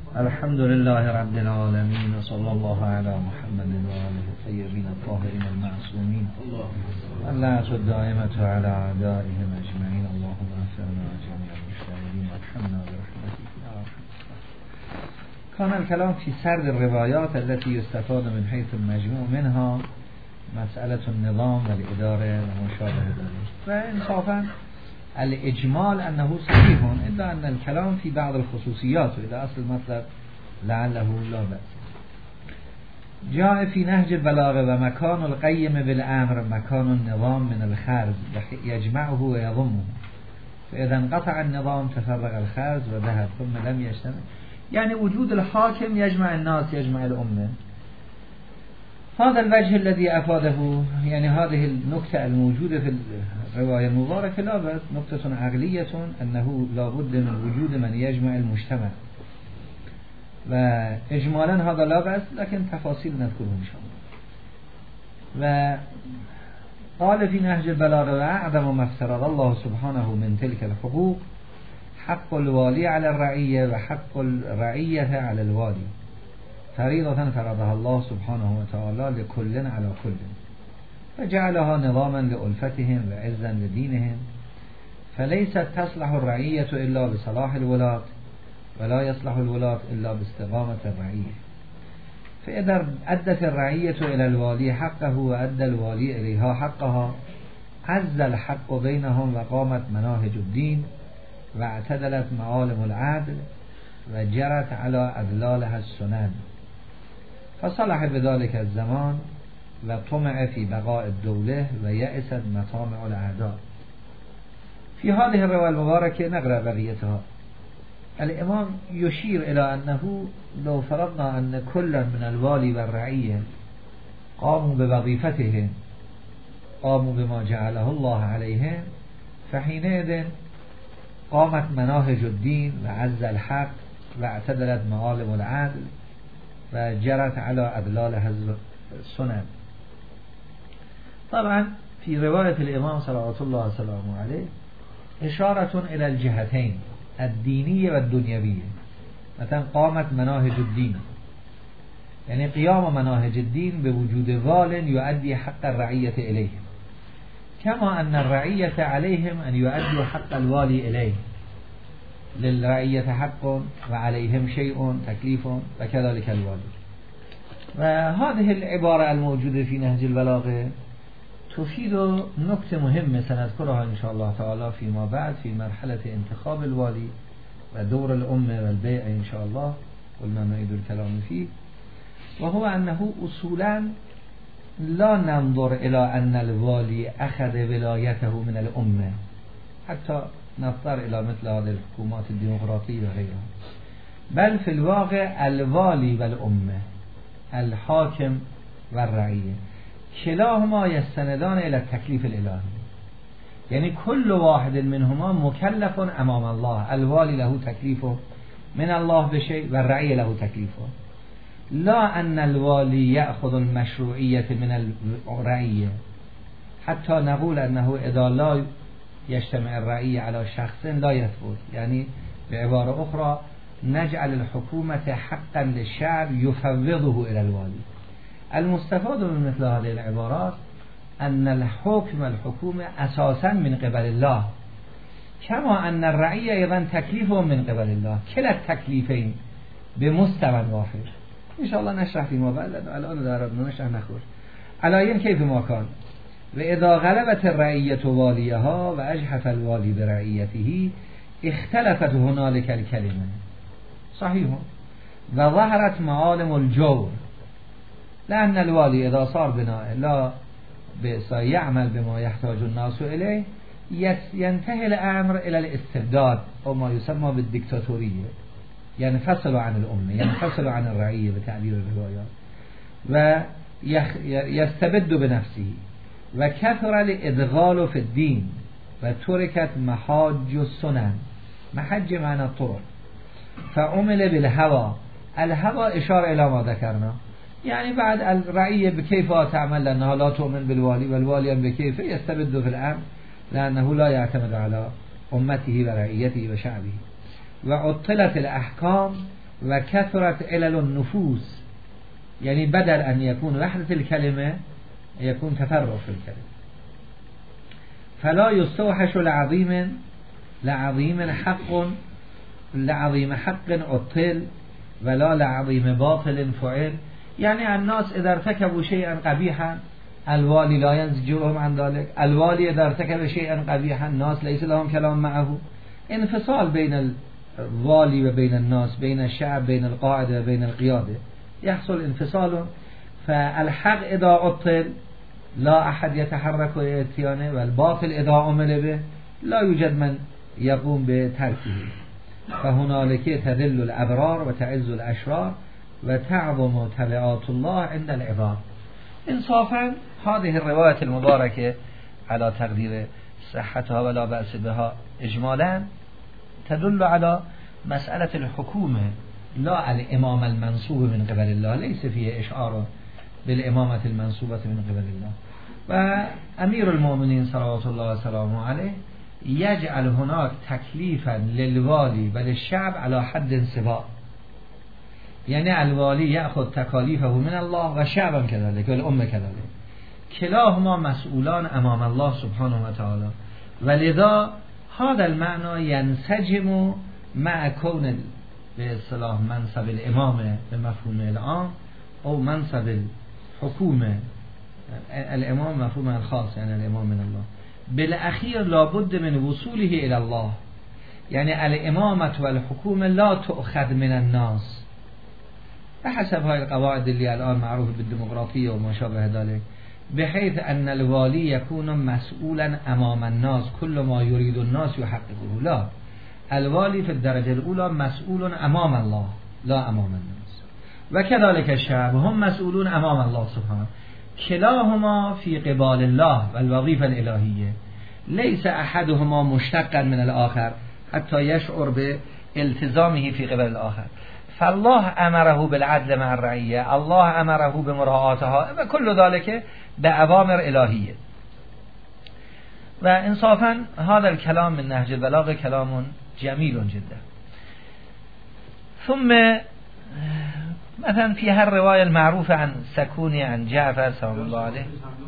الحمد لله رب العالمين وصلى الله على محمد وآله الطيبين الطاهرين المعصومين اللعنة الدائمة على أعدائهم أجمعين اللهم اغفرنا جميع المشتغلين وارحمنا برحمتك يا أرحم الراحمين. كان الكلام في سرد الروايات التي يستفاد من حيث المجموع منها مسألة النظام والإدارة وما شابه ذلك، وإنصافا الإجمال أنه صحيح إلا أن الكلام في بعض الخصوصيات إلى أصل المطلب لعله لا بأس. جاء في نهج البلاغة ومكان القيم بالأمر مكان النظام من الخرز يجمعه ويضمه، فإذا انقطع النظام تفرق الخرز وذهب ثم لم يجتمع، يعني وجود الحاكم يجمع الناس يجمع الأمة. هذا الوجه الذي أفاده، يعني هذه النكتة الموجودة في الرواية المباركة لا بد نقطة عقلية أنه لا بد من وجود من يجمع المجتمع، وإجمالا هذا لا بأس، لكن تفاصيل نذكره إن شاء الله. وقال في نهج البلاغة وأعظم ما افترض الله سبحانه من تلك الحقوق حق الوالي على الرعية وحق الرعية على الوالي، فريضة فرضها الله سبحانه وتعالى لكل على كل، فجعلها نظاما لألفتهم وعزا لدينهم، فليست تصلح الرعية إلا بصلاح الولاة، ولا يصلح الولاة إلا باستقامة الرعية. فإذا أدت الرعية إلى الوالي حقه وأدى الوالي إليها حقها عز الحق بينهم وقامت مناهج الدين واعتدلت معالم العدل وجرت على أدلالها السنن، فصلح بذلك الزمان وطمع في بقاء الدولة ويأست مطامع الأعداء. في هذه الرواية المباركة نقرأ بقيتها. الإمام يشير إلى أنه لو فرضنا أن كل من الوالي والرعية قاموا بوظيفتهم، قاموا بما جعله الله عليهم، فحينئذ قامت مناهج الدين وعز الحق واعتدلت معالم العدل وجرت على أدلالها السنن. طبعا في رواية الإمام صلوات الله وسلامه عليه إشارة إلى الجهتين الدينية والدنيوية. مثلا قامت مناهج الدين، يعني قيام مناهج الدين بوجود وال يؤدي حق الرعية إليهم، كما أن الرعية عليهم أن يؤدوا حق الوالي إليه، للرعية حق وعليهم شيء تكليف وكذلك الوالي. وهذه العبارة الموجودة في نهج البلاغة تفيد نكتة مهمة سنذكرها إن شاء الله تعالى فيما بعد في مرحلة انتخاب الوالي ودور الأمة والبيع إن شاء الله، قلنا نريد الكلام فيه، وهو أنه أصولا لا ننظر إلى أن الوالي أخذ ولايته من الأمة، حتى نضطر إلى مثل هذه الحكومات الديمقراطية وغيرها، بل في الواقع الوالي والأمة الحاكم والرعية كلاهما يستندان إلى التكليف الإلهي، يعني كل واحد منهما مكلف أمام الله. الوالي له تكليفه من الله بشيء والرعية له تكليفه، لا أن الوالي يأخذ المشروعية من الرعية، حتى نقول أنه إذا لا يجتمع الرعية على شخص لا يثبت، يعني بعبارة أخرى نجعل الحكومة حقا للشعب يفوضه إلى الوالي. المستفاد من مثل هذه العبارات أن الحكم الحكومة أساسا من قبل الله، كما أن الرعية أيضا تكليفهم من قبل الله، كلا التكليفين بمستوى واحد. إن شاء الله نشرح فيما بعد، الآن دارنا نشرح نخرج على كيف ما كان. وإذا غلبت الرعية واليها وأجحف الوالي برعيته اختلفت هنالك الكلمة، صحيح، وظهرت معالم الجور، لأن الوالي إذا صار بناء لا يعمل بما يحتاج الناس إليه ينتهي الأمر إلى الاستبداد أو ما يسمى بالديكتاتورية، ينفصل عن الأمة، ينفصل عن الرعية بتعبير الروايات، ويستبد بنفسه، وكثر الإدغال في الدين وتركت محاج السنن، محج معنى الطرق، فعمل بالهوى. الهوى إشارة إلى ما ذكرنا، يعني بعد الرعية بكيف تعمل لأنها لا تؤمن بالوالي، والوالي بكيف يستبد في الأمر لأنه لا يعتمد على أمته ورعيته وشعبه. وعطلت الأحكام و کثرت علل النفوس، یعنی بدل ان یکون وحدت الکلمه یکون تفرق فی الکلمه. فلا یستوحش لعظیم حق عطل ولا لعظیم باطل فعل. یعنی الناس اذا ارتكبوا شيئا قبیحا الوالی لا ينزجرهم عن ذلك، الوالی اذا ارتكب شيئا قبیحا الناس ليس لهم كلام معه. انفصال بين الوالی و بين الناس، بين الشعب، بين القاعده و بين القياده، يحصل انفصال. فالحق اذا عطل لا احد يتحرك اتيانه، والباطل اذا عمل به لا يوجد من يقوم بتركه. فهنالك تذل الابرار و تعز الاشرار و تعظم تبعات الله عند العباد. انصافا هذه الرواية المباركة على تقدير صحتها ولا بأس بها إجمالا تدل على مسألة الحكومة لا الإمام المنصوب من قبل الله، ليس فيه إشعار بالإمامة المنصوبة من قبل الله. وأمير المؤمنين صلوات الله وسلامه عليه يجعل هناك تكليفا للوالي وللشعب على حد سواء، يعني الوالي يأخذ تكاليفه من الله والشعب كذلك والأمة كذلك، كلاهما مسؤولان أمام الله سبحانه وتعالى. ولذا هذا المعنى ينسجم مع كون باصطلاح منصب الإمامة بمفهوم العام أو منصب الحكومة الإمام مفهوم الخاص، يعني الإمام من الله. بالأخير لابد من وصوله إلى الله، يعني الإمامة والحكومة لا تؤخذ من الناس بحسب هاي القواعد اللي الآن معروفة بالديمقراطية وما شابه ذلك، بحيث أن الوالي يكون مسؤولا أمام الناس، كل ما يريد الناس يحققه. لا، الوالي في الدرجة الأولى مسؤول أمام الله لا أمام الناس، وكذلك الشعب هم مسؤولون أمام الله سبحانه. كلاهما في قبال الله والوظيفة الإلهية، ليس أحدهما مشتقا من الآخر حتى يشعر بالتزامه في قبل الآخر. فالله أمره بالعدل مع الرعية، الله أمره بمراعاتها، وكل ذلك بأوامر إلهية. وإنصافا هذا الكلام من نهج البلاغة كلام جميل جدا. ثم مثلا في هالرواية المعروفة عن سكوني عن جعفر سلام الله عليه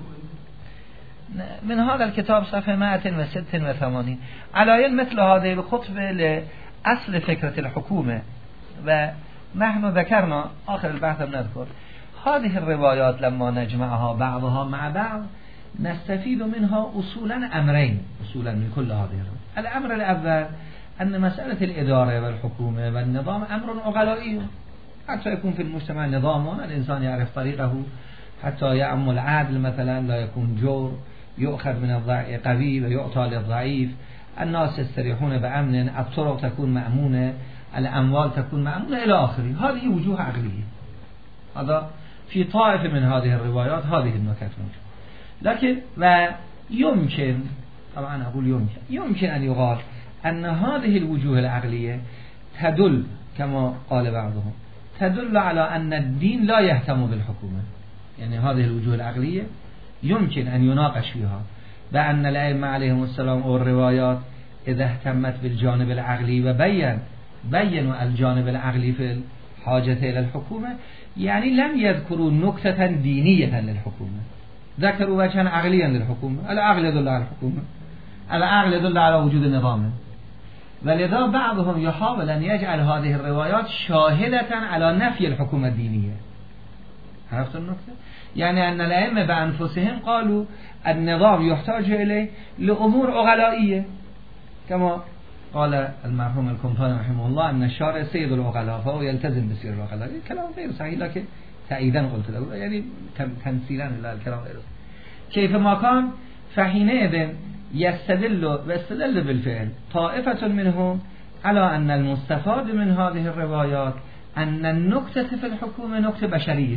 من هذا الكتاب صفحة 186 على مثل هذه الخطبة لأصل فكرة الحكومة. ونحن ذكرنا آخر البحث نذكر هذه الروايات لما نجمعها بعضها مع بعض نستفيد منها أصولا أمرين، أصولا من كل هذه الروايات. الأمر الأول أن مسألة الإدارة والحكومة والنظام أمر عقلائي، حتى يكون في المجتمع نظام الإنسان يعرف طريقه حتى يعم العدل، مثلا لا يكون جور، يؤخذ من القوي ويعطى للضعيف، الناس يستريحون بأمن، الطرق تكون مأمونة، الأموال تكون مأمونة إلى آخره. هذه وجوه عقلية، هذا في طائفة من هذه الروايات هذه النكات موجودة. لكن ويمكن طبعا أقول يمكن أن يقال أن هذه الوجوه العقلية تدل كما قال بعضهم تدل على أن الدين لا يهتم بالحكومة. يعني هذه الوجوه العقلية يمكن أن يناقش فيها، بأن الأئمة عليهم السلام والروايات إذا اهتمت بالجانب العقلي بينوا الجانب العقلي في الحاجة إلى الحكومة، يعني لم يذكروا نكتة دينية للحكومة، ذكروا وجها عقليا للحكومة. العقل يدل على الحكومة، العقل يدل على وجود نظام. ولذا بعضهم يحاول أن يجعل هذه الروايات شاهدة على نفي الحكومة الدينية. عرفت النكتة؟ يعني أن الأئمة بأنفسهم قالوا النظام يحتاج إليه لأمور عقلائية، كما قال المرحوم الكمطاني رحمه الله أن الشارع سيد العقلاء فهو يلتزم بسير العقلاء. كلام غير صحيح، لكن تأييدا قلت له، يعني تمثيلا للكلام غير صحيح. كيفما كان فحينئذ يستدل بالفعل طائفة منهم على أن المستفاد من هذه الروايات أن النكتة في الحكومة نكتة بشرية،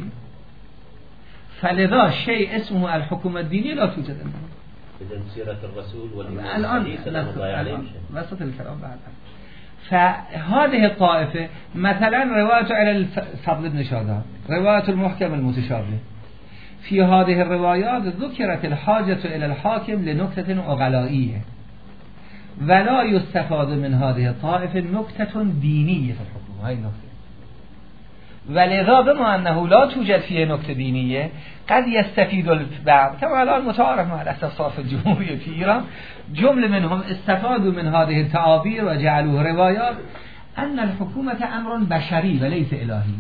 فلذا شيء اسمه الحكومة الدينية لا توجد عنده. إذن سيرة الرسول الآن وسط الكلام بعد. فهذه الطائفة مثلا رواية على الفضل بن شادان، رواية المحكم المتشابه، في هذه الروايات ذكرت الحاجة إلى الحاكم لنكتة عقلائية، ولا يستفاد من هذه الطائفة نكتة دينية في الحكومة. هاي النكتة ولذا بما انه لا توجد فيه نکته دینیه قد يستفيد البعض كما الان متعارف مع الاساس الجمهورية في ایران جمله منهم استفادوا من هذه التعابير وجعلوه روايات ان الحكومة امر بشري وليس الهي.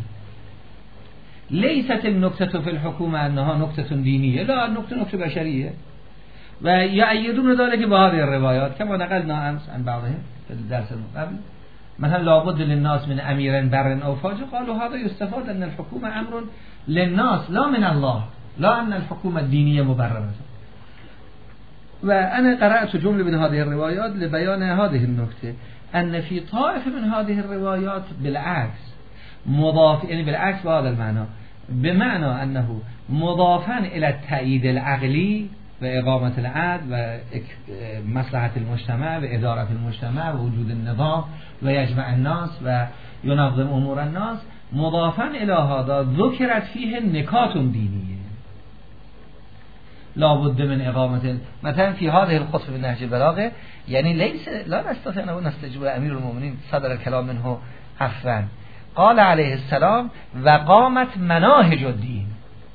ليست النكتة في الحكومة انها نكتة دينية، لا، نكتة بشرية. ويؤيدون ذلك بهذه الروايات كما نقلنا امس عن بعضهم في الدرس قبل، مثلا لابد للناس من امير بر او فاجر، قالوا هذا يستفاد ان الحكومة امر للناس لا من الله، لا ان الحكومة الدينية مبررة. وأنا قرأت جملة من هذه الروايات لبيان هذه النكتة، أن في طائفة من هذه الروايات بالعكس مضاف، يعني بالعكس بهذا المعنى، بمعنى أنه مضافا إلى التأييد العقلي وإقامة العدل ومصلحة المجتمع وإدارة المجتمع ووجود النظام ويجمع الناس وينظم أمور الناس، مضافا إلى هذا ذكرت فيه نكات دينية لا بد من إقامة. مثلا في هذه الخطبة من نهج البلاغة، يعني ليس لا نستطيع أن نستجيب أمير المؤمنين صدر الكلام منه عفوا، قال عليه السلام وقامت مناهج الدين،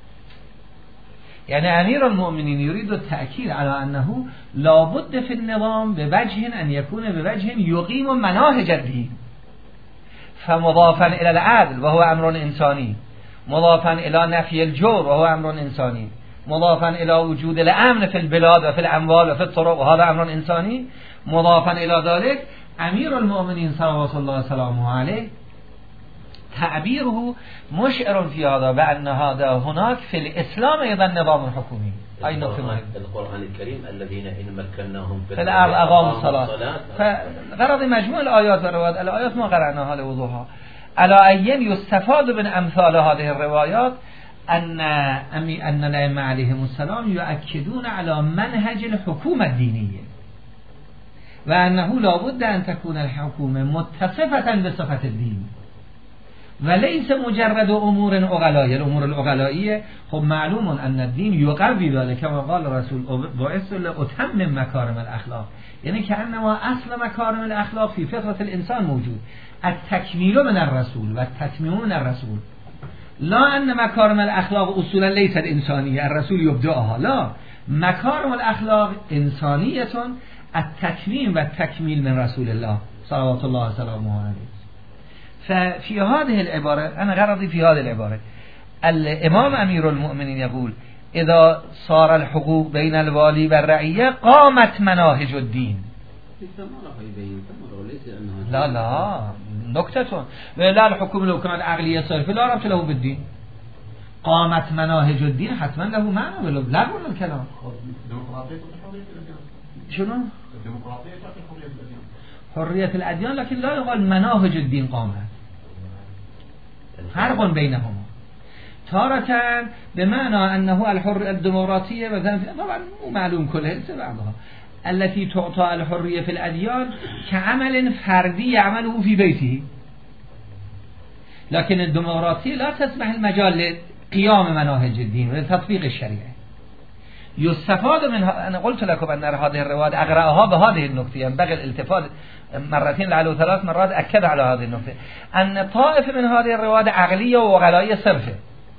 يعني أمير المؤمنين يريد التأكيد على أنه لا بد في النظام بوجه أن يكون بوجه يقيم مناهج الدين، فمضافا إلى العدل وهو أمر إنساني، مضافا إلى نفي الجور وهو أمر إنساني، مضافا إلى وجود الأمن في البلاد وفي الأموال وفي الطرق وهذا أمر إنساني، مضافا إلى ذلك أمير المؤمنين صلوات الله وسلامه عليه تعبيره مشعر في هذا بأن هذا هناك في الإسلام أيضا نظام حكومي. أي نقطة القرآن الكريم الذين إن مكناهم في الأرض أقاموا الصلاة. فغرض مجموع الآيات والروايات، الآيات ما قرأناها لوضوحها، على أين يستفاد من أمثال هذه الروايات أن الأئمة عليهم السلام يؤكدون على منهج الحكومة الدينية، وأنه لا بد أن تكون الحكومة متصفة بصفة الدين وليس مجرد أمور أغلائية. الأمور الأغلائية خب معلوم أن الدين يقوي ذلك كما قال الرسول بعثت لأتمم مكارم الأخلاق، يعني كأنما أصل مكارم الأخلاق في فطرة الإنسان موجود، التكميل من الرسول والتتميم من الرسول، لا أن مكارم الأخلاق أصولا ليست إنسانية الرسول يبدأها، لا، مكارم الأخلاق إنسانية، التكميم والتكميل من رسول الله صلوات الله وسلامه عليه. ففي هذه العبارة أنا غرضي في هذه العبارة، الإمام أمير المؤمنين يقول إذا صار الحقوق بين الوالي والرعية قامت مناهج الدين. لا نكتة، لا الحكومة لو كانت عقلية صرفة لا ربط له بالدين، قامت مناهج الدين حتما له معنى ولو لا قلنا الكلام. شنو؟ حرية الأديان، لكن لا يقال مناهج الدين قامت، فرق بينهما. تارة بمعنى أنه الحرية الديمقراطية مثلا طبعا مو معلوم كلها بعضها التي تعطى الحرية في الأديان كعمل فردي يعمله في بيته، لكن الديمقراطية لا تسمح المجال لقيام مناهج الدين ولتطبيق الشريعة. يستفاد منها، أنا قلت لكم أن هذه الرواية أقرأها بهذه النقطة، ينبغي الالتفات مرتين لعله 3 مرات أكد على هذه النقطة، أن طائفة من هذه الرواية عقلية وغلائية صرفة،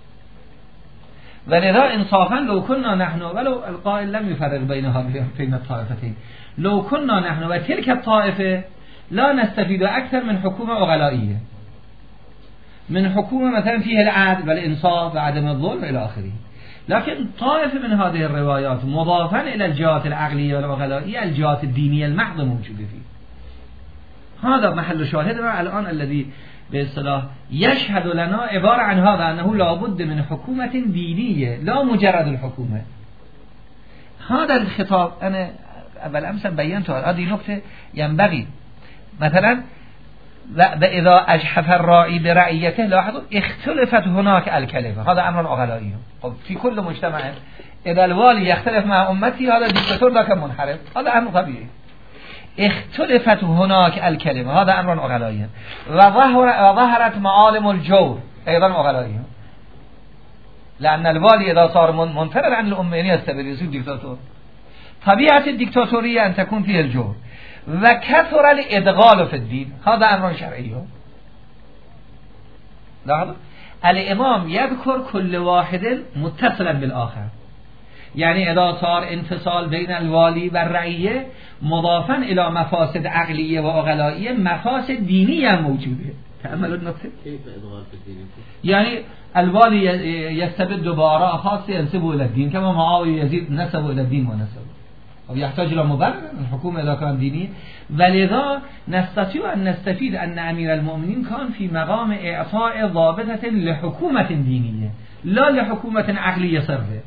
ولذا إنصافا لو كنا نحن، ولو القائل لم يفرق بين الطائفتين، لو كنا نحن وتلك الطائفة لا نستفيد أكثر من حكومة غلائية، من حكومة مثلا فيها العدل والإنصاف وعدم الظلم إلى آخره، لكن طائفة من هذه الروايات مضافا إلى الجهات العقلية والغلائية الجهات الدينية المحضة موجودة فيه. هذا محل شاهدنا الآن الذي باصطلاح يشهد لنا عبارة عن هذا، أنه لا بد من حكومة دينية لا مجرد الحكومة. هذا الخطاب أنا أول أمس بينته، هذه نقطة ينبغي مثلا إذا أجحف الراعي برعيته، لاحظوا اختلفت هناك الكلمة، هذا أمر غلائي في كل مجتمع. إذا الوالي يختلف مع أمتي هذا ديكتاتور ذاك منحرف، هذا أمر طبيعي. اختلفت هناك الكلمة، هذا أمر غلائي. وظهرت معالم الجور أيضا غلائي، لأن الوالي إذا صار منفرد عن الأمة يستبد يصير ديكتاتور. طبيعة الديكتاتورية أن تكون فيه الجور، وكثر الإدغال في الدين، هذا أمر شرعي. لاحظوا الامام یذکر کل واحد متصلا بالآخر، یعنی اذا صار انفصال بین الوالی و رعیه مضافا الى مفاسد عقلیه و عقلائیه مفاسد دینی هم موجوده. تأمل النکته. یعنی الوالی یستبد دوباره خاص ينسب الى الدين كما معاویه یزید نسب الى الدين و نسب و يحتاج الى مبرر. الحكومه اذا كان ديني ولذا نستطيع ان نستفيد ان امير المؤمنين كان في مقام اعطاء ضابطه لحكومه دينيه لا لحكومه عقليه صرفه.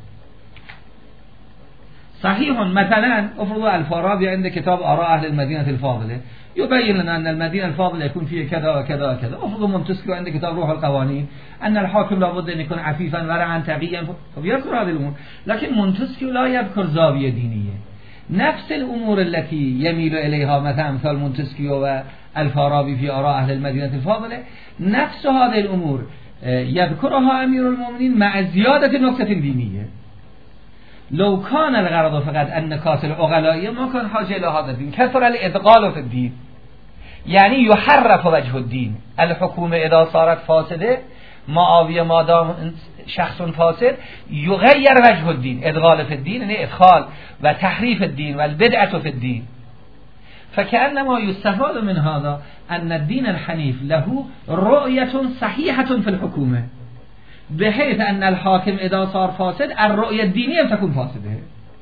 صحيح مثلا افرضوا الفارابي عند كتاب آراء أهل المدينة الفاضلة يبين لنا أن المدينة الفاضلة يكون فيه كذا وكذا وكذا. افرضوا مونتسكيو عند كتاب روح القوانين أن الحاكم لابد أن يكون عفيفا ورعا تقيا، فبيذكر هذه الأمور. لكن مونتسكيو لا يذكر زاوية دينية. نفس الأمور التي يميل إليها مثلا مونتسكيو والفارابي في آراء أهل المدينة الفاضلة، نفس هذه الأمور يذكرها أمير المؤمنين مع زيادة نكتة دينية. لو كان الغرض فقط النکات العقلائیه ما كان حاجه الى هذا الدين. كثر الادغال في الدين، يعني يحرف وجه الدين. الحكومه اذا صارت فاسده، معاویه مادام شخص فاسد يغير وجه الدين. ادغال في الدين يعني ادخال و تحریف الدين والبدعه في الدين. فكأنما يستفاد من هذا ان الدين الحنيف له رؤيه صحيحه في الحكومه، بحيث أن الحاكم إذا صار فاسد الرؤية الدينية تكون فاسدة.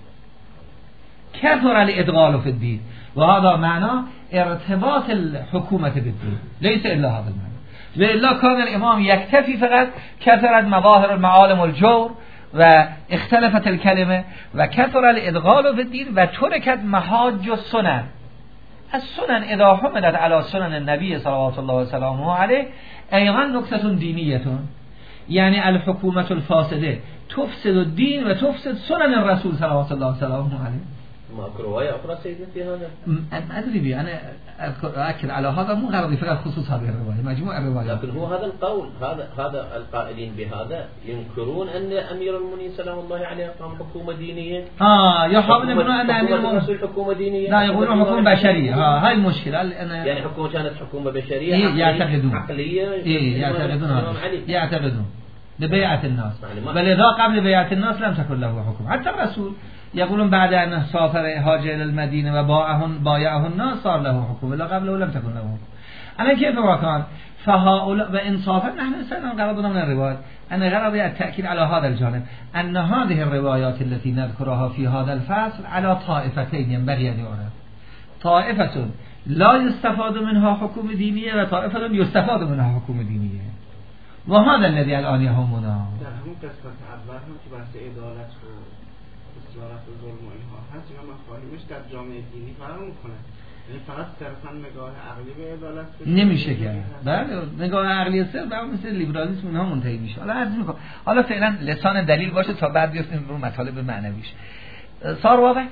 كثر الإدغال في الدين، وهذا معنى ارتباط الحكومة بالدين، ليس إلا هذا المعنى. وإلا كان الإمام يكتفي فقط كثرت مظاهر المعالم الجور واختلفت الكلمة وكثر الإدغال في الدين وتركت محاج السنن. السنن إذا حملت على سنن النبي صلوات الله وسلامه عليه أيضا نكتة دينية، يعني الحكومة الفاسدة تفسد الدين وتفسد سنن الرسول صلوات الله وسلامه عليه. ما أكو رواية أخرى سيدنا في هذا؟ أدري بي أنا أأكد على هذا، مو غرضي فقط خصوص هذه الرواية، مجموع الروايات. لكن هو هذا القول، هذا القائلين بهذا ينكرون أن أمير المؤمنين سلام الله عليه قام حكومة دينية. يحاولون يقولون أن أمير المؤمنين حكومة دينية. لا، يقولون حكومة بشرية. هاي المشكلة. يعني حكومة كانت حكومة بشرية. يعتقدون. عقلية. يعتقدون لبيعة الناس. ولذا قبل بيعة الناس لم تكن له حكم. حتى الرسول يقولون بعد أن سافر هاجر إلى المدينة وبايعه الناس صار له حكم، ولا قبله لم تكن له حكم. أنا كيف كان فهؤلاء وإنصافا نحن سنة غرضنا من الروايات أن غرضي التأكيد على هذا الجانب أن هذه الروايات التي نذكرها في هذا الفصل على طائفتين ينبغي أن يعرف. طائفة لا يستفاد منها حكم دينية وطائفة يستفاد منها حكم دينية، وهذا الذي الآن يهمنا. در همون قسمت اول هم که بحث عدالت و اسارت و ظلم و اینها هست، اینا مفاهیمش در جامعه دینی فرق میکنه. یعنی فقط صرفا نگاه عقلی به عدالت نمیشه کرد. بله، نگاه عقلی صرف به مثل لیبرالیسم اونها منتهی میشه. حالا عرض میکنم، حالا فعلا لسان دلیل باشه تا بعد بیافتیم رو مطالب معنویش. صار واضح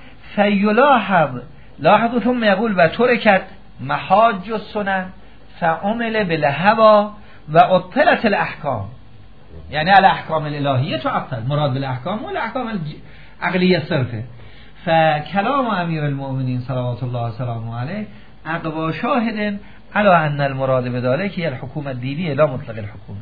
لاحظوا ثم يقول و ترکت محاج السنن فعمل بالهوى و اطلت الاحکام، یعنی الاحکام الالهیه تعطل. مراد بالاحکام والاحکام العقلیه صرفه. فكلام امیر المؤمنین صلوات الله وسلامه علیه اقوى شاهد على ان المراد بذلك هي الحكومه الدينيه لا مطلق الحكومه.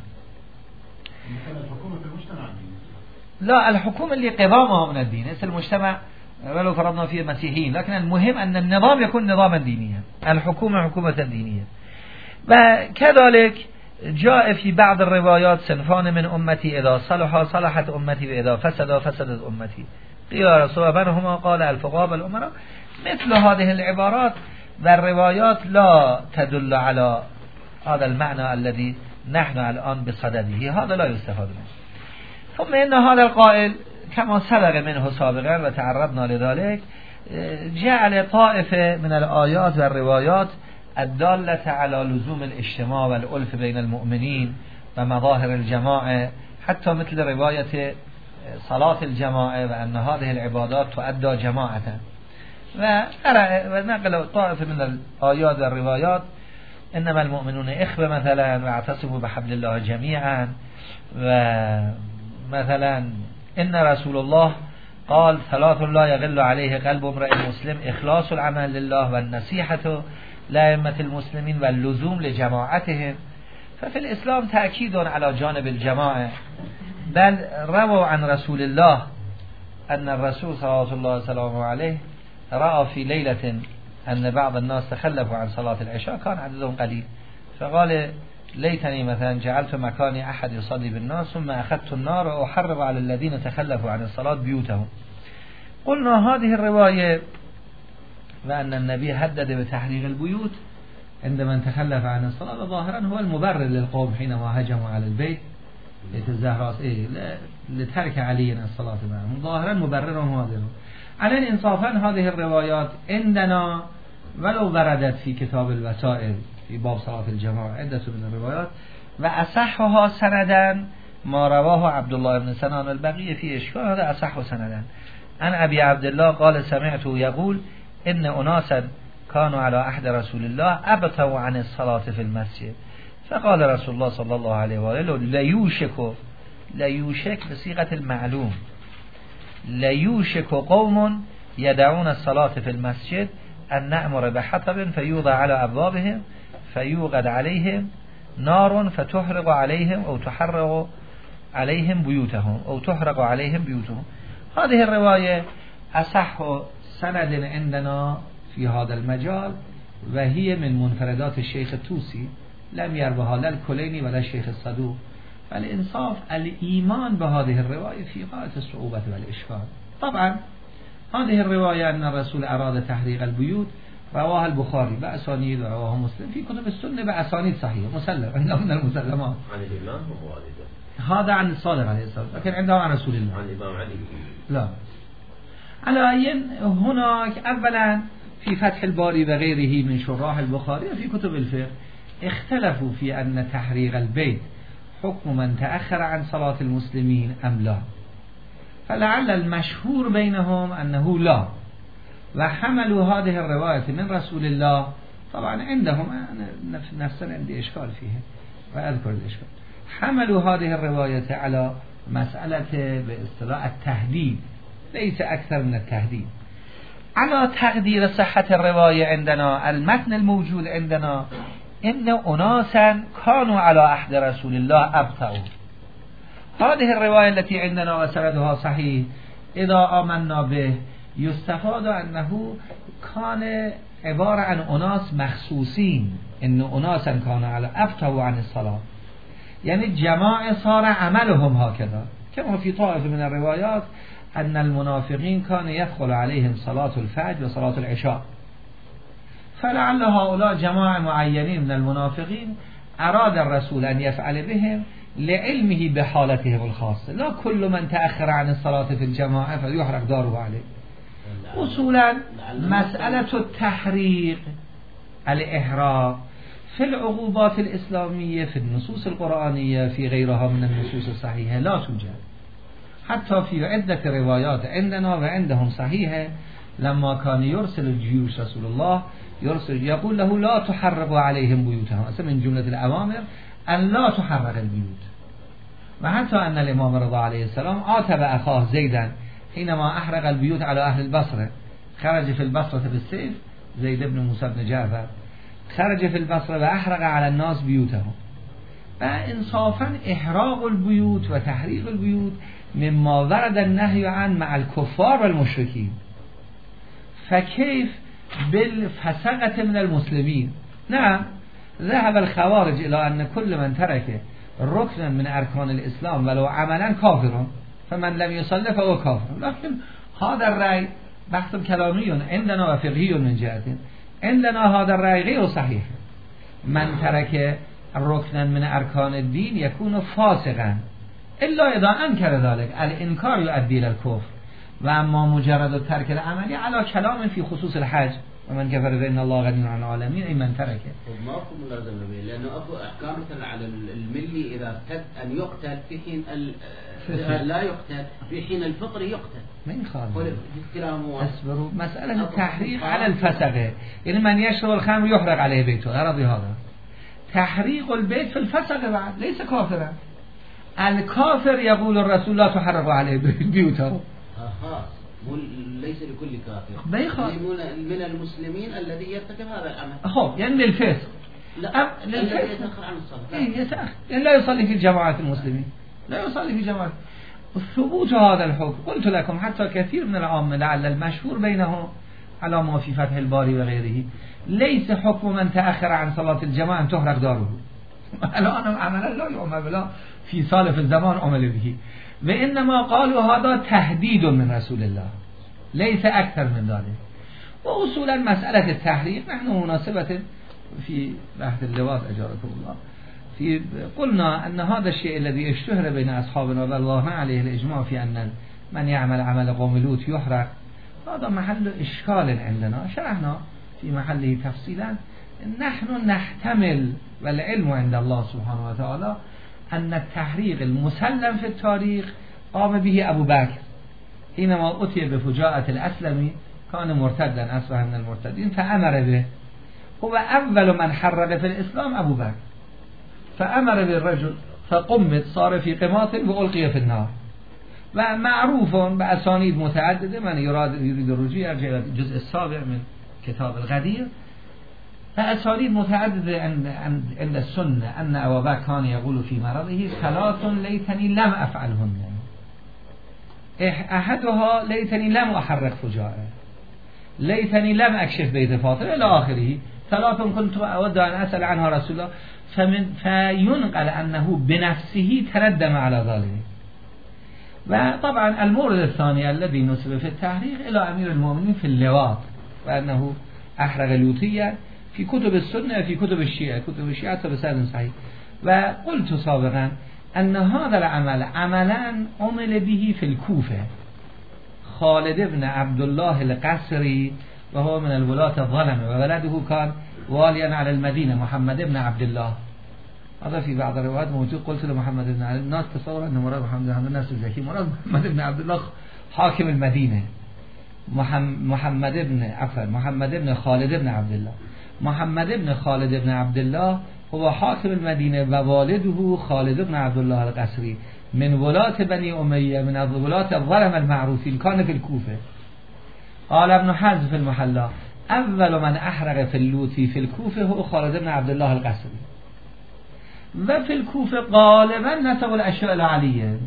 لا، الحكومه اللي قوامها من الدين، مثل المجتمع ولو فرضنا فيه مسيحيين، لكن المهم ان النظام يكون نظاما دينيا، الحكومه حكومه دينيه. وكذلك جاء في بعض الروايات صنفان من امتي اذا صلح صلحت امتي واذا فسد فسدت امتي. قيل رسول الله هما قال الفقهاء والامراء. مثل هذه العبارات والروايات لا تدل على هذا المعنى الذي نحن الان بصدده، هذا لا يستفاد منه. ثم ان هذا القائل كما سبق منه سابقا وتعرضنا لذلك جعل طائفه من الآيات والروايات الدالة على لزوم الاجتماع والألف بين المؤمنين ومظاهر الجماعة، حتى مثل رواية صلاة الجماعة وأن هذه العبادات تؤدى جماعة. ونقل طائفة من الآيات والروايات إنما المؤمنون إخوة مثلا، واعتصموا بحبل الله جميعا، ومثلا إن رسول الله قال ثلاث لا يغل عليه قلب امرئ مسلم إخلاص العمل لله والنصيحة لأئمة المسلمين واللزوم لجماعتهم. ففي الإسلام تأكيد على جانب الجماعة، بل رووا عن رسول الله أن الرسول صلى الله عليه وسلم عليه رأى في ليلة أن بعض الناس تخلفوا عن صلاة العشاء، كان عددهم قليل، فقال ليتني مثلا جعلت مكاني أحد يصلي بالناس ثم أخذت النار وأحرق على الذين تخلفوا عن الصلاة بيوتهم. قلنا هذه الرواية وأن النبي هدد بتحريق البيوت عندما تخلف عن الصلاة، ظاهرا هو المبرر للقوم حينما هجموا على البيت بيت الزهراء لترك علي الصلاة معهم، ظاهرا مبررهم هذا. على إنصافا هذه الروايات عندنا ولو وردت في كتاب الوسائل في باب صلاة الجماعة عدة من الروايات، وأصحها سندا ما رواه عبد الله بن سنان البقية في إشكال، هذا أصح سندا. عن أبي عبد الله قال سمعته يقول إن أناسا كانوا على عهد رسول الله أبتوا عن الصلاة في المسجد، فقال رسول الله صلى الله عليه وآله ليوشك بصيغة المعلوم، ليوشك قوم يدعون الصلاة في المسجد أن نأمر بحطب فيوضع على أبوابهم فيوقد عليهم نار فتحرق عليهم أو تحرق عليهم بيوتهم أو تحرق عليهم بيوتهم. هذه الرواية أصح سند عندنا في هذا المجال، وهي من منفردات الشيخ الطوسي، لم يروها لا الكليني ولا الشيخ الصدوق. فالإنصاف الإيمان بهذه الرواية في غاية الصعوبة والإشكال. طبعا هذه الرواية أن الرسول أراد تحريق البيوت رواها البخاري بأسانيد ورواه مسلم في كتب السنة بأسانيد صحيحة مسلم، عندنا من المسلمات عن الإمام هذا عن الصادق عليه الصلاة والسلام، لكن عندهم عن رسول الله عن الإمام علي لا. على أي هناك أولا في فتح الباري وغيره من شراح البخاري وفي كتب الفقه اختلفوا في أن تحريق البيت حكم من تأخر عن صلاة المسلمين أم لا، فلعل المشهور بينهم أنه لا، وحملوا هذه الرواية من رسول الله. طبعا عندهم نفسا عندي إشكال فيها وأذكر الإشكال، حملوا هذه الرواية على مسألة باصطلاح التهديد، ليس أكثر من التهديد. على تقدير صحة الرواية عندنا المتن الموجود عندنا إن أناسا كانوا على عهد رسول الله أبطأوا. هذه الرواية التي عندنا وسندها صحيح إذا آمنا به يستفاد أنه كان عبارة عن أناس مخصوصين، إن أناسا كانوا على أبطأوا عن الصلاة، يعني الجماعة صار عملهم هكذا، كما في طائف من الروايات أن المنافقين كان يدخل عليهم صلاة الفجر وصلاة العشاء، فلعل هؤلاء جماعة معينين من المنافقين أراد الرسول أن يفعل بهم لعلمه بحالتهم الخاصة، لا كل من تأخر عن الصلاة في الجماعة فيحرق داره عليه. أصولا مسألة التحريق الإحراق في العقوبات الإسلامية في النصوص القرآنية في غيرها من النصوص الصحيحة لا توجد، حتى في عدة روايات عندنا وعندهم صحيحة لما كان يرسل الجيوش رسول الله يقول له لا تحرق عليهم بيوتهم، أصلا من جملة الأوامر أن لا تحرق البيوت. وحتى أن الإمام رضا عليه السلام عاتب أخاه زيدا حينما أحرق البيوت على أهل البصرة، خرج في البصرة بالسيف زيد بن موسى بن جعفر، خرج في البصرة وأحرق على الناس بيوتهم. فإنصافا إحراق البيوت وتحريق البيوت مما ورد النهي عن مع الكفار والمشركين، فكيف بالفسقة من المسلمين؟ نعم ذهب الخوارج إلى أن كل من ترك ركنا من أركان الإسلام ولو عملا كافر، فمن لم يصلي فهو كافر، لكن هذا الرأي بحث كلامي عندنا وفقهي من جهة، عندنا هذا الرأي غير صحيح. من ترك ركنا من أركان الدين يكون فاسقا إلا إذا أنكر ذلك، الإنكار يؤدي إلى الكفر. وأما مجرد الترك العملي على كلام في خصوص الحج ومن كفر بأن الله غني عن العالمين أي من تركه. وما هو ملازم به، لأنه أكو أحكام مثلا على الملي إذا ارتد أن يقتل في حين لا يقتل في حين الفطر يقتل. من خالد اصبروا مسألة التحريق على الفسقة، يعني من يشرب الخمر يحرق عليه بيته، أرضي هذا تحريق البيت في الفسقة بعد ليس كافرا. الكافر يقول الرسول لا تحرق عليه بيوته، ليس لكل كافر، من من المسلمين الذي يرتكب هذا العمل. يعني الفسق، لا يتأخر عن الصلاة لا يصلي في جماعة المسلمين، لا يصلي في جماعة. ثبوت هذا الحكم قلت لكم حتى كثير من العامة لعل المشهور بينهم على ما في فتح الباري وغيره ليس حكم من تأخر عن صلاة الجماعة أن تحرق داره. الآن عملا لا يعمل بلا في سالف الزمان عمل به، وإنما قالوا هذا تهديد من رسول الله ليس أكثر من ذلك. وأصولا مسألة التحريق نحن مناسبة في بحث اللواط أجاركم الله قلنا أن هذا الشيء الذي اشتهر بين أصحابنا والله عليه الإجماع في أن من يعمل عمل قوم لوط يحرق، هذا محل إشكال عندنا شرحنا في محله تفصيلا. نحن نحتمل والعلم عند الله سبحانه وتعالى أن التحريق المسلم في التاريخ قام به أبو بكر حينما أتي بفجاءة الأسلمي، كان مرتدا أصبح من المرتدين فأمر به، هو أول من حرق في الإسلام أبو بكر، فأمر بالرجل فقمت صار في قماط وألقي في النار. ومعروف بأسانيد متعددة، من يريد الرجوع يرجع إلى الجزء السابع من كتاب الغدير، فأسانيد متعددة عند السنة أن أبا بكر كان يقول في مرضه 3 ليتني لم أفعلهن، أحدها ليتني لم أحرق فجاءة، ليتني لم أكشف بيت فاطمة إلى آخره. 3 كنت أود أن أسأل عنها رسول الله، فينقل أنه بنفسه تردم على ذلك. وطبعا المورد الثاني الذي نسب في التحريق إلى أمير المؤمنين في اللواط، وأنه أحرق لوطيا في كتب السنة في كتب الشيعة، كتب الشيعة بسند صحيح. وقلت سابقا أن هذا العمل عملا عمل به في الكوفة، خالد بن عبد الله القسري وهو من الولاة الظلمة، وولده كان واليا على المدينة محمد بن عبد الله. هذا في بعض الروايات موجود. قلت لمحمد بن عبد الله، الناس تصور أن مراد محمد بن عبد الله الناس الزكي، مراد محمد بن عبد الله حاكم المدينة، محمد بن خالد بن عبد الله. محمد بن خالد بن عبد الله هو حاكم المدينة، ووالده خالد بن عبد الله القسري من ولاة بني أمية، من ولاة الظلمة المعروفين، كان في الكوفة. قال ابن حزم في المحلى أول من أحرق في اللوطي في الكوفة هو خالد بن عبد الله القسري. وفي الكوفة غالبا نسبوا الأشياء العالية.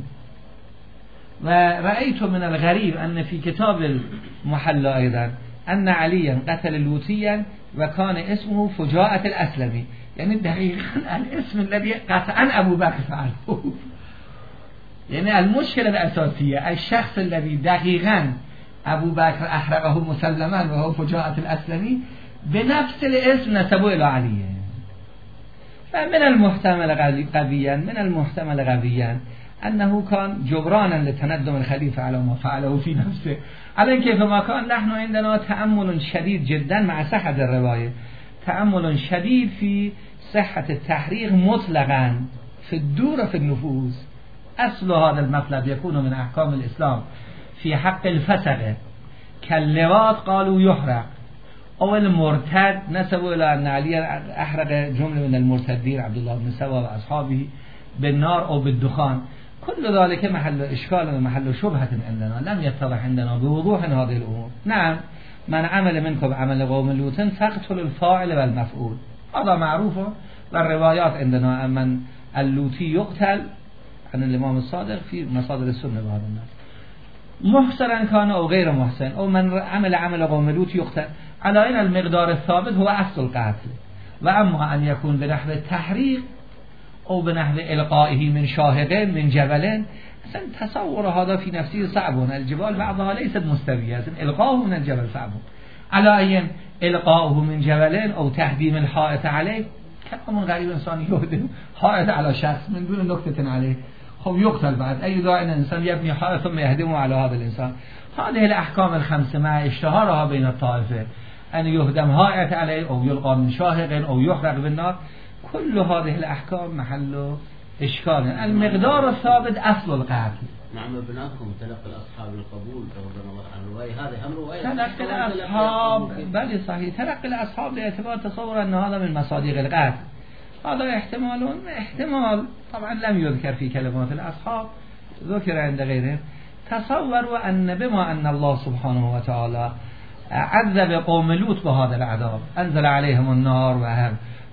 ورأيت من الغريب أن في كتاب المحلى أيضا أن عليا قتل اللوطيا وكان اسمه فجاءة الأسلمي، يعني دقيقا الاسم الذي قطعا أبو بكر فعله. يعني المشكلة الأساسية الشخص الذي دقيقا أبو بكر أحرقه مسلما وهو فجاءة الأسلمي بنفس الاسم نسبه إلى علي. فمن المحتمل قويا أنه كان جبرانا لتندم الخليفة على ما فعله في نفسه. على كيف ما كان نحن عندنا تأمل شديد جدا مع صحة الرواية، تأمل شديد في صحة التحريق مطلقا في الدور في النفوس. أصل هذا المطلب يكون من أحكام الإسلام في حق الفسقة كاللواط قالوا يحرق، أو المرتد نسبوا إلى أن علي أحرق جملة من المرتدين عبد الله بن سوا وأصحابه بالنار أو بالدخان. كل ذلك محل إشكال ومحل شبهة عندنا، لم يتضح عندنا بوضوح هذه الأمور. نعم، من عمل منكم عمل قوم لوط فاقتل الفاعل والمفعول، هذا معروف، والروايات عندنا من اللوطي يقتل عن الإمام الصادق في مصادر السنة بهذا الناس، محسنا كان أو غير محسن، أو من عمل قوم لوط يقتل. على إن المقدار الثابت هو أصل القتل، وأما أن يكون بنحو التحريق أو بنحو إلقائه من شاهق من جبل، أصلا تصور هذا في نفسه صعب. الجبال بعضها ليست مستوية، إلقاؤه من الجبل صعب. على أن إلقاؤه من جبل أو تهديم الحائط عليه، كلام غريب إنسان يهدم حائط على شخص من دون نكتة عليه، خب يقتل بعد. أي داعي أن الإنسان يبني حائط ثم يهدمه على هذا الإنسان؟ هذه الأحكام الخمسة مع اشتهارها بين الطائفة، أن يهدم حائط عليه أو يلقى من شاهق أو يحرق بالنار، كل هذه الأحكام محل إشكال. المقدار الثابت أصل القتل. نعم، ابنائكم تلقى الأصحاب القبول رضي الله عن الرواية، هذه هم رواية تلقى الأصحاب، بل صحيح، تلقى الأصحاب باعتبار تصور أن هذا من مصادق القتل. هذا احتمال طبعا لم يذكر في كلمات الأصحاب، ذكر عند غيرهم. تصوروا أن بما أن الله سبحانه وتعالى عذب قوم لوط بهذا العذاب، أنزل عليهم النار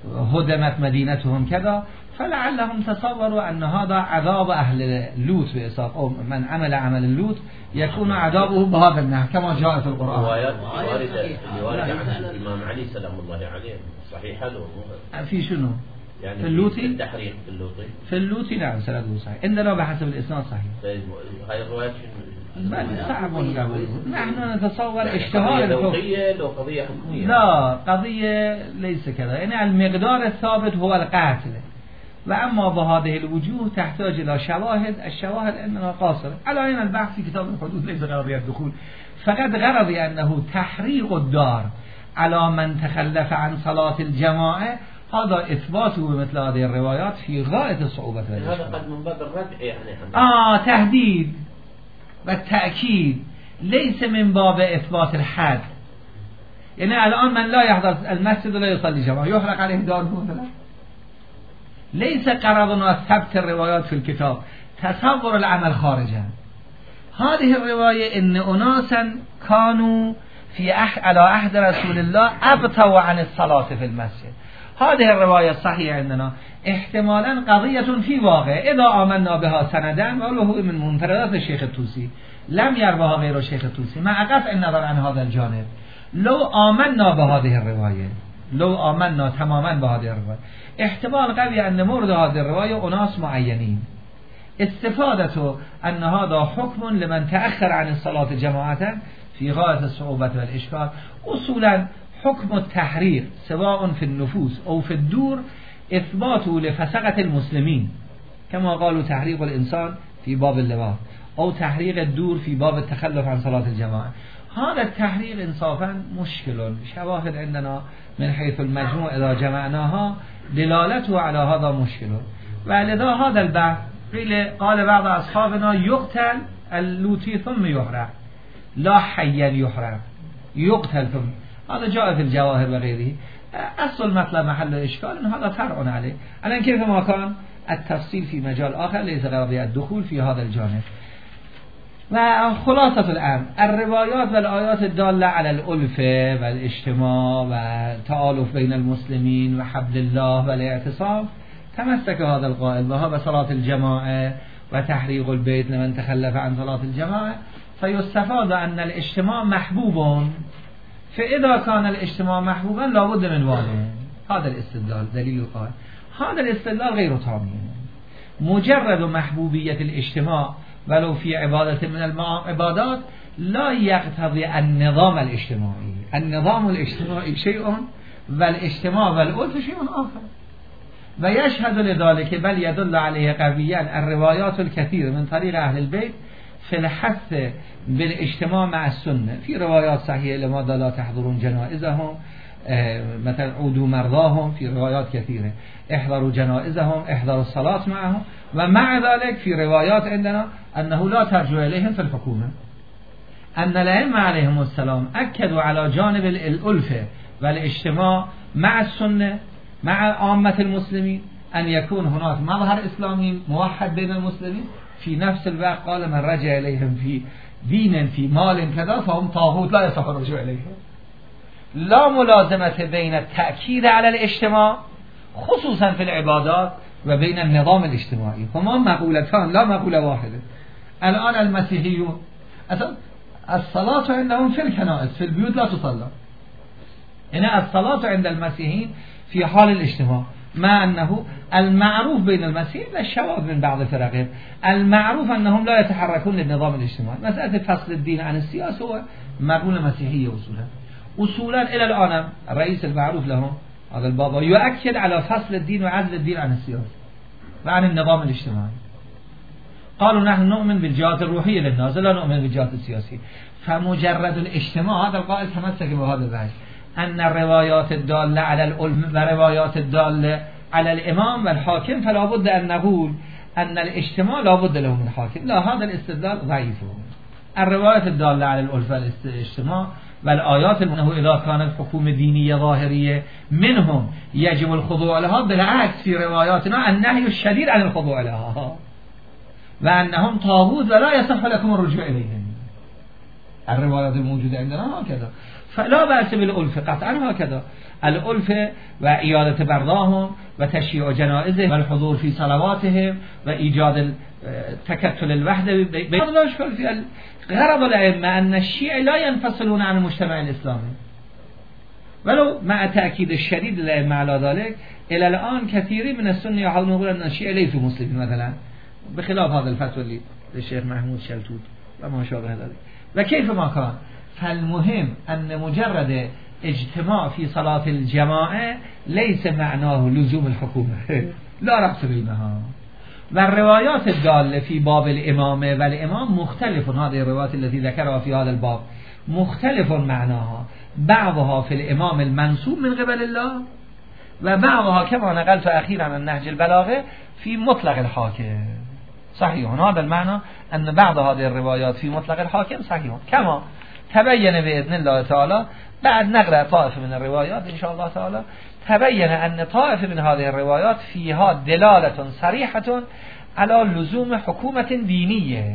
هدمت مدينتهم كذا، فلعلهم تصوروا أن هذا عذاب أهل لوط بإساق، أو من عمل عمل اللوط يكون عذابه بهذا النحو كما جاء في القرآن. روايات واردة عن الإمام علي سلام الله عليه صحيحة له في شنو؟ يعني في اللوطي؟ التحريق في اللوطي نعم سنده صحيح، عندنا بحسب الإسناد صحيح. هاي الروايات صعب نقول، نحن نتصور اشتهار الحكم. قضية لو قضية حكمية؟ لا، قضية ليس كذا، يعني المقدار الثابت هو القتل، وأما بهذه الوجوه تحتاج إلى شواهد. الشواهد إننا قاصرة على عين البحث في كتاب الحدود، ليس غرضي الدخول، فقد غرضي أنه تحريق الدار على من تخلف عن صلاة الجماعة، هذا إثباته بمثل هذه الروايات في غاية الصعوبة. هذا قد من باب الردع يعني تهديد والتأكيد، ليس من باب إثبات الحد. يعني الآن من لا يحضر المسجد ولا يصلي جماعة يحرق عليه داره مثلا؟ ليس قرضنا ثبت الروايات في الكتاب، تصور العمل خارجا. هذه الرواية إن أناسا كانوا على عهد رسول الله أبطوا عن الصلاة في المسجد. هذه الرواية الصحيحة عندنا احتمالا قضية في واقع إذا آمنا بها سندًا، ولو هو من منفردات الشيخ الطوسي لم يروها غير الشيخ الطوسي مع قطع النظر عن هذا الجانب. لو آمنا بهذه الرواية، لو آمنا تماما بهذه الرواية، احتمال قوي أن مورد هذه الرواية أناس معينين، استفادته أن هذا حكم لمن تأخر عن الصلاة جماعة في غاية الصعوبة والإشكال. أصولا حكم التحريق سواء في النفوس أو في الدور إثباته لفسقة المسلمين، كما قالوا تحريق الإنسان في باب اللواء، أو تحريق الدور في باب التخلف عن صلاة الجماعة. هذا التحريق إنصافا مشكل، شواهد عندنا من حيث المجموع إذا جمعناها دلالته على هذا مشكل، ولذا هذا البحث قال بعض أصحابنا يقتل اللوطي ثم يحرق، لا حيا يحرق، يقتل ثم. هذا جاء في الجواهر وغيره. أصل مطلب محل الإشكال إن هذا فرع عليه، الآن كيف ما كان التفصيل في مجال آخر ليس غرضي الدخول في هذا الجانب. وخلاصة الأمر الروايات والآيات الدالة على الألفة والاجتماع والتآلف بين المسلمين وحبل الله والاعتصام، تمسك هذا القائل وهذا صلاة الجماعة وتحريق البيت لمن تخلف عن صلاة الجماعة، فيستفاد أن الاجتماع محبوب، فإذا كان الاجتماع محبوبا لابد من والد. هذا الاستدلال دليل القائل. هذا الاستدلال غير تام، مجرد محبوبية الاجتماع ولو في عبادة من العبادات لا يقتضي النظام الاجتماعي. النظام الاجتماعي شيء والاجتماع والألف شيء آخر، ويشهد لذلك بل يدل عليه قويا الروايات الكثير من طريق أهل البيت في الحث بالاجتماع مع السنة. في روايات صحيحة لماذا لا تحضرون جنائزهم، مثلا عودوا مرضاهم، في روايات كثيرة احضروا جنائزهم، احضروا الصلاة معهم. ومع ذلك في روايات عندنا أنه لا ترجع إليهم في الحكومة، أن الأئمة عليهم السلام أكدوا على جانب الألفة والاجتماع مع السنة مع عامة المسلمين، أن يكون هناك مظهر إسلامي موحد بين المسلمين. في نفس الوقت قال من رجع إليهم في دين في مال كذا فهم طاغوت لا يصح الرجوع إليهم. لا ملازمة بين التأكيد على الاجتماع خصوصا في العبادات وبين النظام الاجتماعي، هما مقولتان لا مقولة واحدة. الآن المسيحيون الصلاة عندهم في الكنائس، في البيوت لا تصلى. هنا الصلاة عند المسيحيين في حال الاجتماع، مع أنه المعروف بين المسيحيين والشواذ من بعض فرقهم المعروف أنهم لا يتحركون للنظام الاجتماعي. مسألة فصل الدين عن السياسة هو مقولة مسيحية أصولا إلى الآن. الرئيس المعروف لهم هذا البابا يؤكد على فصل الدين وعزل الدين عن السياسة وعن النظام الاجتماعي. قالوا نحن نؤمن بالجهات الروحية للناس لا نؤمن بالجهات السياسية. فمجرد الاجتماع هذا القائل تمسك بهذا الوجه، أن الروايات الدالة على العلم وروايات الدالة على الإمام والحاكم فلا بد أن نقول أن الاجتماع لا بد له من حاكم. لا، هذا الاستدلال ضعيف. الروايات الدالة على الألفة والاجتماع والآيات أنه إذا كانت حكومة دينية ظاهرية منهم يجب الخضوع لها، بالعكس في رواياتنا النهي الشديد عن الخضوع لها وأنهم طاغوت ولا يصح لكم الرجوع إليهم. الروايات الموجودة عندنا هكذا. فلا بأس بالألفة قطعا هكذا الألفة و عیادت برداهم و تشییع جنائزهم و الحضور في صلواتهم و ایجاد تکتل الوحده لا اشكال في غرض الائمه ان الشيعة لا ينفصلون عن المجتمع الاسلامي ولو مع تأكيد الشديد الائمه على ذلك الى الان كثير من السنه يقولون ان الشيعة ليسوا مسلمين مثلا بخلاف هذا الفتوى للشيخ محمود شلتوت و ما شابه ذلك و كيف ما كان فالمهم ان مجرد اجتماع في صلاة الجماعة ليس معناه لزوم الحكومة لا ربط بينها و الروايات الدالة في باب الإمامة والإمام مختلف هذه الروايات التي ذكرها في هذا الباب مختلف معناها بعضها في الإمام المنصوب من قبل الله و بعضها كما نقلت أخيرا من نهج البلاغة في مطلق الحاكم صحيح هذا المعنى أن بعض هذه الروايات في مطلق الحاكم صحيح كما تبين بإذن الله تعالى بعد نقرأ طائفة من الروايات إن شاء الله تعالى تبين أن طائفة من هذه الروايات فيها دلالة صريحة على لزوم حكومة دينية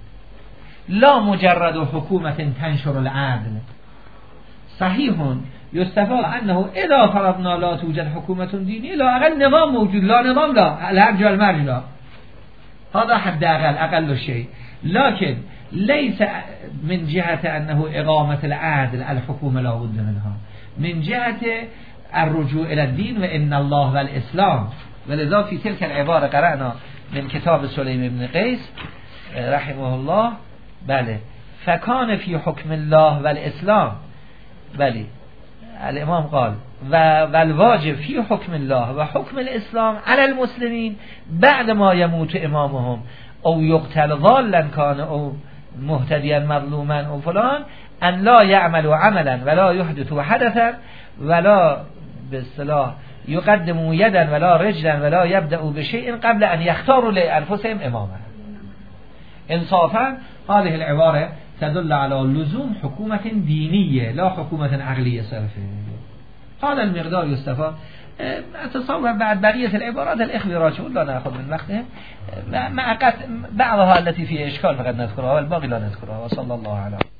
لا مجرد حكومة تنشر العدل صحيح يستفاد أنه إذا فرضنا لا توجد حكومة دينية لا أقل نظام موجود لا نظام لا الهرج والمرج لا هذا حد أقل الشيء لكن ليس من جهة أنه إقامة العدل الحكومة لا بد منها من جهة الرجوع إلى الدين وإن الله والإسلام ولذا في تلك العبارة قرأنا من كتاب سليم بن قيس رحمه الله بله فكان في حكم الله والإسلام بله الإمام قال والواجب في حكم الله وحكم الإسلام على المسلمين بعد ما يموت إمامهم أو يقتل ضالا كان أو مهتديا مظلوما أو فلان أن لا يعملوا عملا ولا يحدثوا حدثا ولا بالصلاح يقدموا يدا ولا رجلا ولا يبدأوا بشيء قبل أن يختاروا لأنفسهم إماما إنصافا هذه العبارة تدل على لزوم حكومة دينية لا حكومة عقلية صرفة هذا المقدار يستفاد أتصور بعد بقية العبارات الإخوة راجعون لا نأخذ من وقتهم مع بعضها التي فيها إشكال فقد نذكرها والباقي لا نذكرها وصلى الله على